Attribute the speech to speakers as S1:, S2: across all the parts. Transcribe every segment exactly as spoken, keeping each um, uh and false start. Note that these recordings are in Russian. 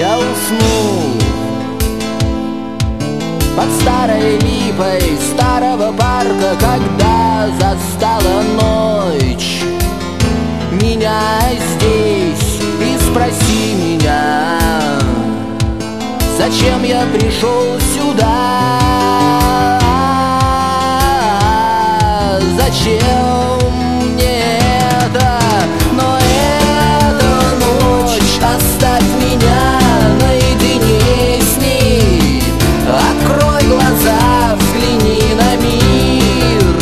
S1: я уснул под старой липой старого парка, когда застала ночь меня здесь. И спроси меня, зачем я пришел сюда? Зачем мне это? Но эта ночь, оставь меня наедине с ней. Открой глаза, взгляни на мир.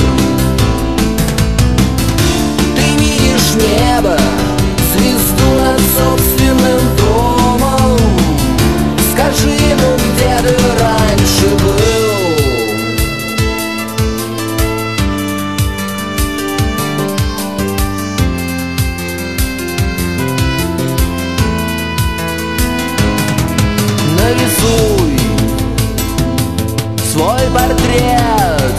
S1: Ты видишь небо, звезду над собственным домом. Скажи, ну где ты раньше был? Нарисуй свой портрет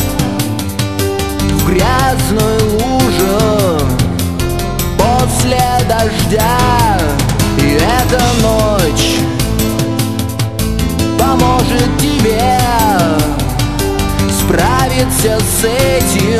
S1: в грязную лужу после дождя. И эта ночь поможет тебе справиться с этим.